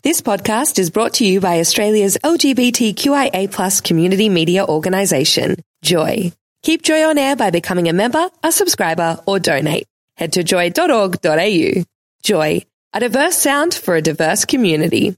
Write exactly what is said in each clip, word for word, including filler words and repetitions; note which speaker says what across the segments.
Speaker 1: This podcast is brought to you by Australia's L G B T Q I A plus community media organisation, Joy. Keep Joy on air by becoming a member, a subscriber, or donate. Head to joy dot org dot a u. Joy, a diverse sound for a diverse community.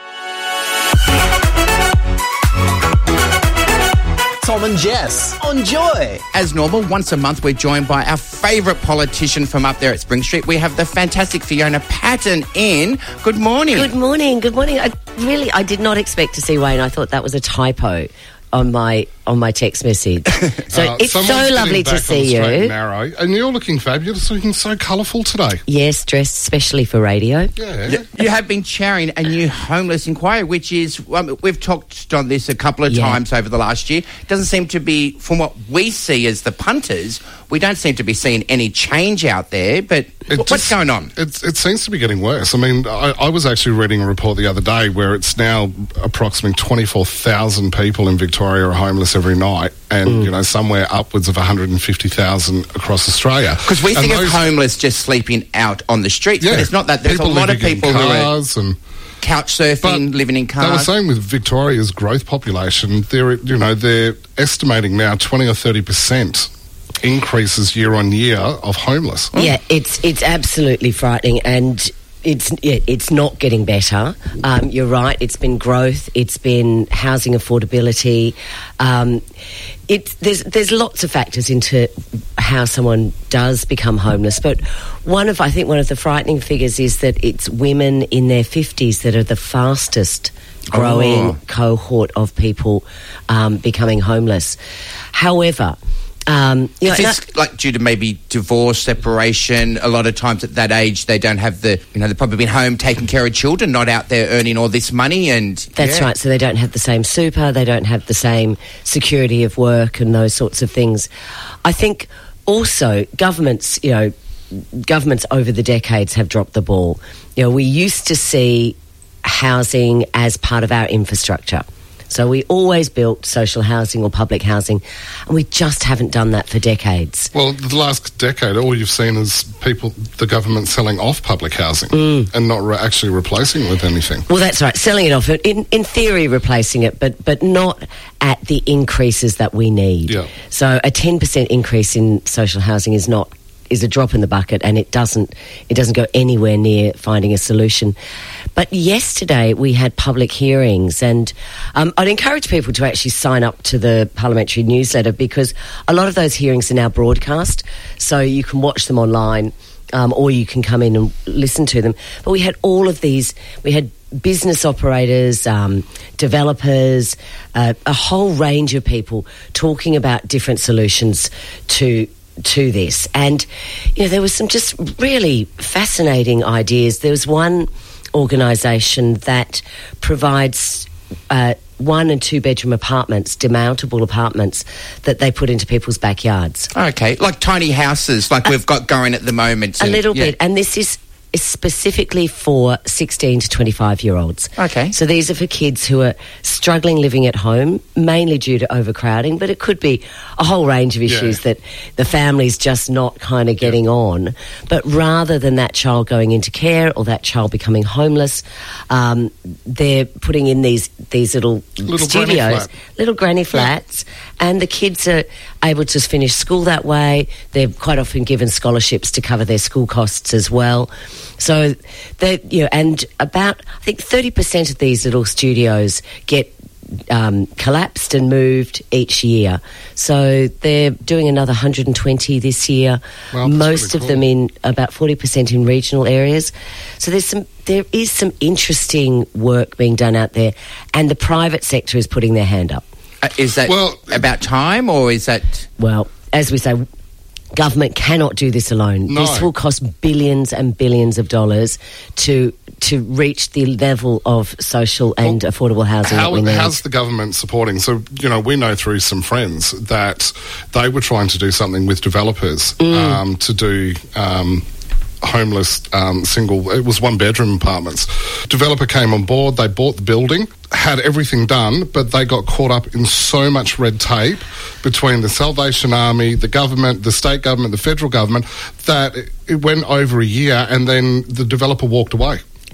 Speaker 2: Tom and Jess on Joy.
Speaker 3: As normal, once a month we're joined by our favourite politician from up there at Spring Street. We have the fantastic Fiona Patten in. Good morning.
Speaker 4: Good morning. Good morning. I really, I did not expect to see Wayne. I thought that was a typo on my on my text message. So
Speaker 5: uh,
Speaker 4: it's so lovely to see you.
Speaker 5: And, narrow, and you're looking fabulous, looking so colourful today.
Speaker 4: Yes, dressed specially for radio.
Speaker 5: Yeah.
Speaker 3: You have been chairing a new homeless inquiry, which is, um, we've talked on this a couple of
Speaker 4: Yeah.
Speaker 3: times over the last year. It doesn't seem to be, from what we see as the punters, we don't seem to be seeing any change out there, but
Speaker 5: It
Speaker 3: what's
Speaker 5: just-
Speaker 3: going on?
Speaker 5: It, it seems to be getting worse. I mean, I, I was actually reading a report the other day where it's now approximately twenty-four thousand people in Victoria are homeless every night, and,
Speaker 4: Mm.
Speaker 5: you know, somewhere upwards of one hundred fifty thousand across Australia.
Speaker 3: Because we
Speaker 5: And
Speaker 3: think of
Speaker 5: those-
Speaker 3: homeless just sleeping out on the streets,
Speaker 5: Yeah,
Speaker 3: but it's not that. There's
Speaker 5: people
Speaker 3: a lot of
Speaker 5: living in
Speaker 3: people who are
Speaker 5: cars and
Speaker 3: couch surfing,
Speaker 5: But
Speaker 3: living in
Speaker 5: They were
Speaker 3: cars.
Speaker 5: saying with Victoria's growth population, they're you know they're estimating now twenty or thirty percent increases year on year of homeless.
Speaker 4: Yeah, it's it's absolutely frightening, and it's yeah, it's not getting better. Um, you're right. It's been growth. It's been housing affordability. Um, it there's there's lots of factors into how someone does become homeless, but one of I think one of the frightening figures is that it's women in their fifties that are the fastest growing
Speaker 3: Oh.
Speaker 4: cohort of people um, becoming homeless. However. Um, you know,
Speaker 3: Is this like due to maybe divorce, separation? A lot of times at that age, they don't have the, you know, they've probably been home taking care of children, not out there earning all this money. And
Speaker 4: That's
Speaker 3: yeah.
Speaker 4: right. So they don't have the same super, they don't have the same security of work and those sorts of things. I think also governments, you know, governments over the decades have dropped the ball. You know, we used to see housing as part of our infrastructure. So we always built social housing or public housing, and we just haven't done that for decades.
Speaker 5: Well, the last decade, all you've seen is people, the government selling off public housing and not re- actually replacing it with anything.
Speaker 4: Well, that's right, selling it off, in, in theory replacing it, but, but not at the increases that we need.
Speaker 5: Yeah.
Speaker 4: So a ten percent increase in social housing is not is a drop in the bucket, and it doesn't it doesn't go anywhere near finding a solution. But yesterday we had public hearings, and um, I'd encourage people to actually sign up to the parliamentary newsletter, because a lot of those hearings are now broadcast, so you can watch them online, um, or you can come in and listen to them. But we had all of these, we had business operators, um, developers, uh, a whole range of people talking about different solutions to to this. And, you know, there was some just really fascinating ideas. There was one organisation that provides uh, one and two bedroom apartments, demountable apartments, that they put into people's backyards.
Speaker 3: Okay, like tiny houses, like we've got going at the moment.
Speaker 4: A
Speaker 3: and-
Speaker 4: little
Speaker 3: yeah.
Speaker 4: bit. And this is is specifically for sixteen to twenty-five year olds.
Speaker 3: Okay.
Speaker 4: So these are for kids who are struggling living at home, mainly due to overcrowding, but it could be a whole range of issues
Speaker 5: Yeah.
Speaker 4: that the family's just not kind of getting on. But rather than that child going into care or that child becoming homeless, um, they're putting in these these little,
Speaker 5: Little granny
Speaker 4: studios,
Speaker 5: flat.
Speaker 4: little granny flats, and the kids are able to finish school that way. They're quite often given scholarships to cover their school costs as well. So they, you know, and about I think thirty percent of these little studios get um, collapsed and moved each year. So they're doing another one hundred twenty this year.
Speaker 5: Wow, that's
Speaker 4: Most
Speaker 5: really
Speaker 4: of them
Speaker 5: cool.
Speaker 4: in about forty percent in regional areas. So there's some, there is some interesting work being done out there, and the private sector is putting their hand up.
Speaker 3: Uh, is that
Speaker 5: Well,
Speaker 3: about time, or is that...
Speaker 4: Well, as we say, government cannot do this alone.
Speaker 5: No.
Speaker 4: This will cost billions and billions of dollars to to reach the level of social and
Speaker 5: Well,
Speaker 4: affordable housing
Speaker 5: How,
Speaker 4: that we need.
Speaker 5: how's the government supporting? So, you know, we know through some friends that they were trying to do something with developers
Speaker 4: Mm.
Speaker 5: um, to do um, homeless um, single, it was one bedroom apartments. Developer came on board, they bought the building, had everything done, but they got caught up in so much red tape between the Salvation Army, the government, the state government, the federal government, that it, it went over a year and then the developer walked away.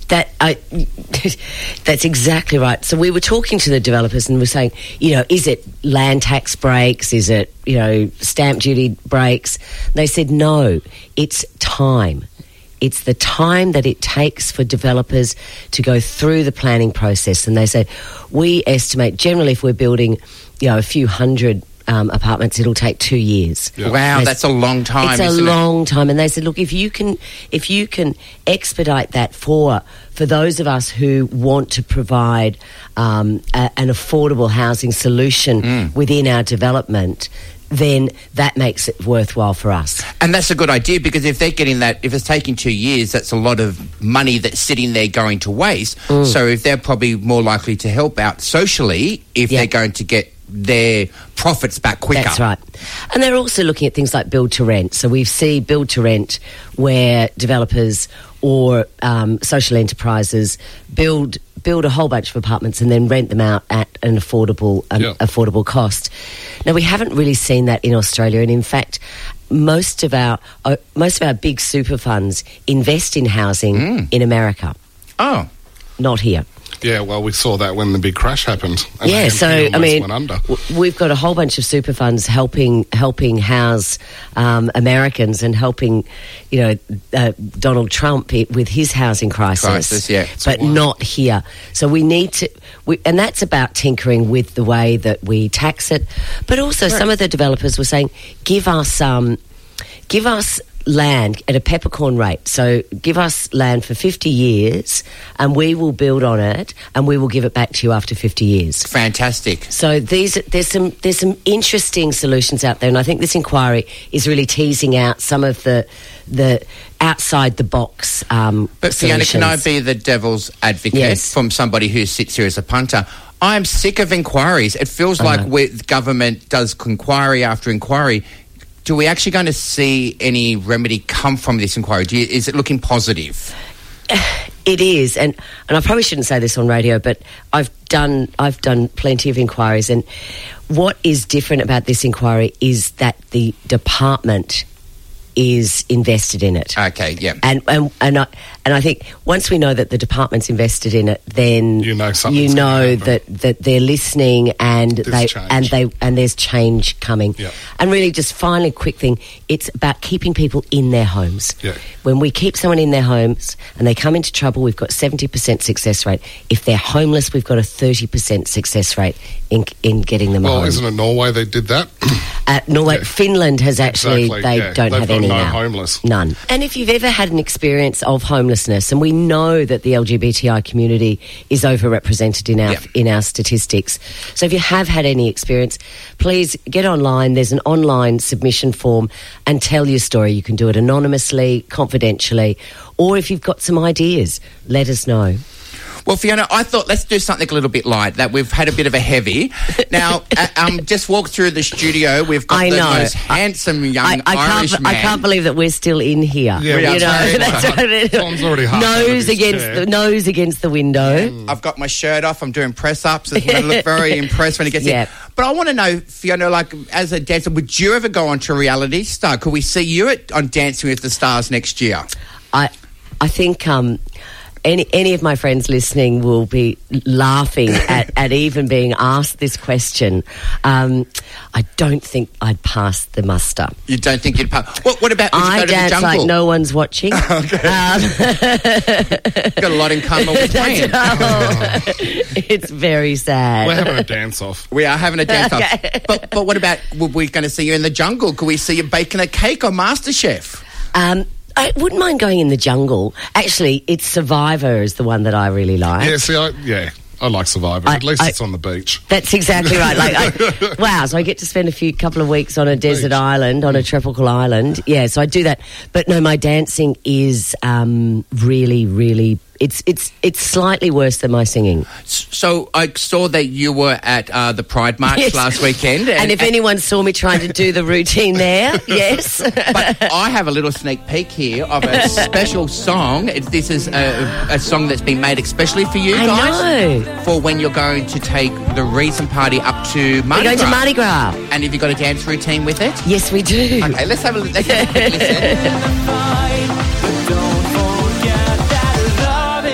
Speaker 4: That I, that's exactly right. So we were talking to the developers and we're saying, you know, is it land tax breaks? Is it, you know, stamp duty breaks? They said no, it's time. It's the time that it takes for developers to go through the planning process. And they said, we estimate generally if we're building, you know, a few hundred Um, apartments, it'll take two years.
Speaker 3: Yeah. Wow, that's a long time.
Speaker 4: It's a
Speaker 3: isn't
Speaker 4: long
Speaker 3: it?
Speaker 4: time, and they said, "Look, if you can, if you can expedite that for for those of us who want to provide um, a, an affordable housing solution
Speaker 3: Mm.
Speaker 4: within our development, then that makes it worthwhile for us."
Speaker 3: And that's a good idea, because if they're getting that, if it's taking two years, that's a lot of money that's sitting there going to waste.
Speaker 4: Mm.
Speaker 3: So if they're probably more likely to help out socially if
Speaker 4: Yeah.
Speaker 3: they're going to get their profits back quicker.
Speaker 4: That's right. And they're also looking at things like build to rent. So we see build to rent where developers or um, social enterprises build build a whole bunch of apartments and then rent them out at an affordable um,
Speaker 5: Yeah.
Speaker 4: affordable cost. Now, we haven't really seen that in Australia, and in fact, most of our uh, most of our big super funds invest in housing
Speaker 3: Mm.
Speaker 4: in America,
Speaker 3: Oh.
Speaker 4: not here.
Speaker 5: Yeah, well, we saw that when the big crash happened. And
Speaker 4: Yeah,
Speaker 5: A M P
Speaker 4: so I
Speaker 5: almost
Speaker 4: mean,
Speaker 5: went under.
Speaker 4: w- we've got a whole bunch of super funds helping helping house um, Americans and helping, you know, uh, Donald Trump i- with his housing crisis.
Speaker 3: Crisis, yeah.
Speaker 4: but
Speaker 5: Wow.
Speaker 4: not here. So we need to, we, and that's about tinkering with the way that we tax it. But also, some of the developers were saying, give us, um, give us. land at a peppercorn rate. So give us land for fifty years and we will build on it and we will give it back to you after fifty years.
Speaker 3: Fantastic.
Speaker 4: So these there's some there's some interesting solutions out there, and I think this inquiry is really teasing out some of the the outside the box um,
Speaker 3: But Fiona, can I
Speaker 4: solutions.
Speaker 3: be the devil's advocate
Speaker 4: Yes.
Speaker 3: from somebody who sits here as a punter? I'm sick of inquiries. It feels like
Speaker 4: know.
Speaker 3: with government does inquiry after inquiry. Do we actually going to see any remedy come from this inquiry? Do you, is it looking positive?
Speaker 4: It is, and, and I probably shouldn't say this on radio, but I've done I've done plenty of inquiries, and what is different about this inquiry is that the department is invested in it.
Speaker 3: Okay, yeah.
Speaker 4: And and and I, and I think once we know that the department's invested in it, then
Speaker 5: You know something's
Speaker 4: you know
Speaker 5: gonna
Speaker 4: that, that they're listening and
Speaker 5: There's
Speaker 4: they
Speaker 5: change.
Speaker 4: and they and there's change coming.
Speaker 5: Yeah.
Speaker 4: And really, just finally, quick thing: it's about keeping people in their homes.
Speaker 5: Yeah.
Speaker 4: When we keep someone in their homes and they come into trouble, we've got seventy percent success rate. If they're homeless, we've got a thirty percent success rate in in getting them
Speaker 5: Well,
Speaker 4: home.
Speaker 5: isn't it Norway they did that?
Speaker 4: Uh, Norway,
Speaker 5: Yeah.
Speaker 4: Finland has actually,
Speaker 5: Exactly,
Speaker 4: they
Speaker 5: yeah.
Speaker 4: don't
Speaker 5: They've
Speaker 4: have
Speaker 5: got
Speaker 4: any
Speaker 5: no
Speaker 4: now.
Speaker 5: homeless.
Speaker 4: None. And if you've ever had an experience of homelessness, and we know that the L G B T I community is overrepresented in our
Speaker 3: Yeah.
Speaker 4: in our statistics, so if you have had any experience, please get online. There's an online submission form and tell your story. You can do it anonymously, confidentially, or if you've got some ideas, let us know.
Speaker 3: Well, Fiona, I thought let's do something a little bit light. That we've had a bit of a heavy. Now, uh, um, just walk through the studio. We've got
Speaker 4: I
Speaker 3: the
Speaker 4: know.
Speaker 3: most handsome young
Speaker 4: I, I
Speaker 3: Irish
Speaker 4: can't.
Speaker 3: man.
Speaker 4: I can't believe that we're still in here.
Speaker 5: Yeah,
Speaker 3: We are
Speaker 4: you know,
Speaker 3: sorry.
Speaker 4: that's
Speaker 5: Tom's already half out of
Speaker 4: nose
Speaker 5: his
Speaker 4: against
Speaker 5: chair.
Speaker 4: the nose against the window.
Speaker 3: I've got my shirt off. I'm doing press ups. It's going to look very impressed when he gets
Speaker 4: Yeah.
Speaker 3: in. But I want to know, Fiona, like as a dancer, would you ever go on to Reality Star? Could we see you at, on Dancing with the Stars next year?
Speaker 4: I, I think um, any any of my friends listening will be laughing at, at even being asked this question. Um, I don't think I'd pass the muster.
Speaker 3: You don't think you'd pass? What, what about would you
Speaker 4: I
Speaker 3: go to the
Speaker 4: dance
Speaker 3: jungle?
Speaker 4: like no one's watching. Um,
Speaker 3: You've got a lot in common with Wayne.
Speaker 4: oh, it's very sad.
Speaker 5: We're having a dance off.
Speaker 3: We are having a dance off. But, but what about, were we going to see you in the jungle? Could we see you baking a cake on MasterChef?
Speaker 4: Um, I wouldn't mind going in the jungle. Actually, it's Survivor is the one that I really like.
Speaker 5: Yeah, see, I, yeah, I like Survivor.
Speaker 4: I-
Speaker 5: At least
Speaker 4: I-
Speaker 5: it's on the beach.
Speaker 4: That's exactly right. Like, I, wow! So I get to spend a few couple of weeks on a desert
Speaker 5: Beach.
Speaker 4: island, on a tropical island. Yeah, so I do that. But no, my dancing is um, really, really. It's it's it's slightly worse than my singing.
Speaker 3: So I saw that you were at uh, the Pride March
Speaker 4: Yes.
Speaker 3: last weekend.
Speaker 4: And, if anyone saw me trying to do the routine there, yes.
Speaker 3: But I have a little sneak peek here of a special song. It, this is a, a song that's been made especially for you
Speaker 4: I
Speaker 3: guys.
Speaker 4: know.
Speaker 3: For when you're going to take the Reason Party up to Mardi
Speaker 4: We're going
Speaker 3: Gras.
Speaker 4: to Mardi Gras.
Speaker 3: And have you got a dance routine with it?
Speaker 4: Yes, we do.
Speaker 3: Okay, let's have a, let's have a quick listen.
Speaker 6: Don't forget that love is the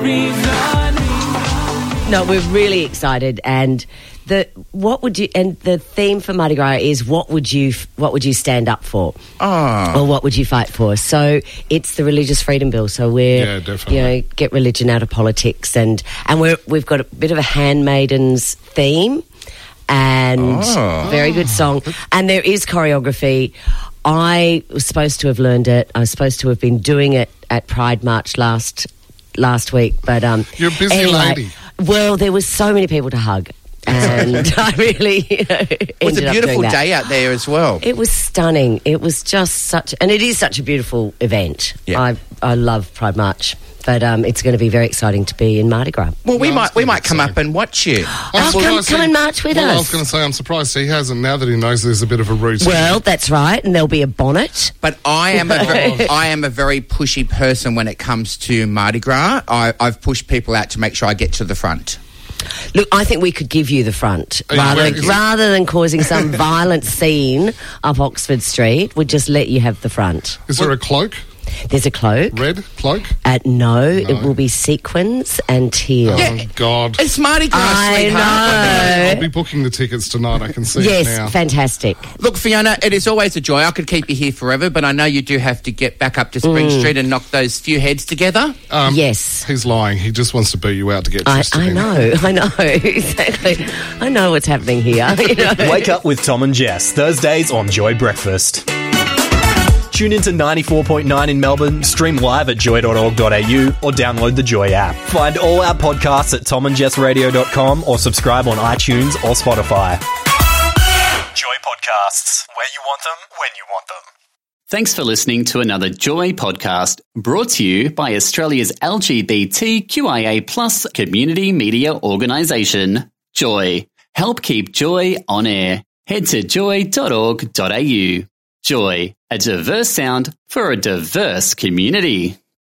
Speaker 4: No, we're really excited, and the what would you and the theme for Mardi Gras is what would you what would you stand up for,
Speaker 3: Oh.
Speaker 4: or what would you fight for? So it's the Religious Freedom Bill. So we're
Speaker 5: Yeah, definitely.
Speaker 4: you know get religion out of politics, and and we're we've got a bit of a handmaidens theme, and
Speaker 3: Oh.
Speaker 4: very good song, and there is choreography. I was supposed to have learned it. I was supposed to have been doing it at Pride March last last week, but um,
Speaker 5: You're a busy
Speaker 4: anyway,
Speaker 5: lady.
Speaker 4: Well, there was so many people to hug, and I really you know, ended
Speaker 3: It was a
Speaker 4: up
Speaker 3: beautiful
Speaker 4: doing that.
Speaker 3: day out there as well.
Speaker 4: It was stunning. It was just such, and it is such a beautiful event.
Speaker 3: Yeah.
Speaker 4: I I love Pride March, but um, it's going to be very exciting to be in Mardi Gras.
Speaker 3: Well, we
Speaker 5: No,
Speaker 3: might
Speaker 5: it's
Speaker 3: we
Speaker 5: good,
Speaker 3: might come
Speaker 5: so-
Speaker 3: up and watch you.
Speaker 4: Oh,
Speaker 5: I'm
Speaker 4: come-
Speaker 5: surprised
Speaker 4: come
Speaker 5: he-
Speaker 4: and march with
Speaker 5: well,
Speaker 4: us.
Speaker 5: I was going to say, I'm surprised he hasn't, now that he knows there's a bit of a routine.
Speaker 4: Well, that's right, and there'll be a bonnet.
Speaker 3: But I am a very, I am a very pushy person when it comes to Mardi Gras. I, I've pushed people out to make sure I get to the front.
Speaker 4: Look, I think we could give you the front
Speaker 5: Oh, yeah,
Speaker 4: rather,
Speaker 5: where is it?
Speaker 4: rather than causing some violent scene up Oxford Street. We'd just let you have the front.
Speaker 5: Is there a cloak?
Speaker 4: There's a cloak.
Speaker 5: Red cloak?
Speaker 4: Uh, no, it will be sequins and teal.
Speaker 5: Oh, God.
Speaker 3: It's Mardi Gras,
Speaker 4: I
Speaker 3: sweetheart.
Speaker 4: know.
Speaker 5: I'll be booking the tickets tonight. I can see
Speaker 4: Yes,
Speaker 5: it now.
Speaker 4: fantastic.
Speaker 3: Look, Fiona, it is always a joy. I could keep you here forever, but I know you do have to get back up to Spring
Speaker 4: Mm.
Speaker 3: Street and knock those few heads together.
Speaker 5: Um,
Speaker 4: Yes.
Speaker 5: He's lying. He just wants to beat you out to get
Speaker 4: I,
Speaker 5: twisted
Speaker 4: I
Speaker 5: in.
Speaker 4: know, I know, exactly. I know what's happening here. You know?
Speaker 2: Wake up with Tom and Jess, Thursdays on Joy Breakfast. Tune into ninety-four point nine in Melbourne, stream live at joy dot org dot a u or download the Joy app. Find all our podcasts at tom and jess radio dot com or subscribe on iTunes or Spotify. Joy Podcasts, where you want them, when you want them.
Speaker 6: Thanks for listening to another Joy podcast brought to you by Australia's L G B T Q I A plus community media organisation, Joy. Help keep Joy on air. Head to joy dot org dot a u. Joy, a diverse sound for a diverse community.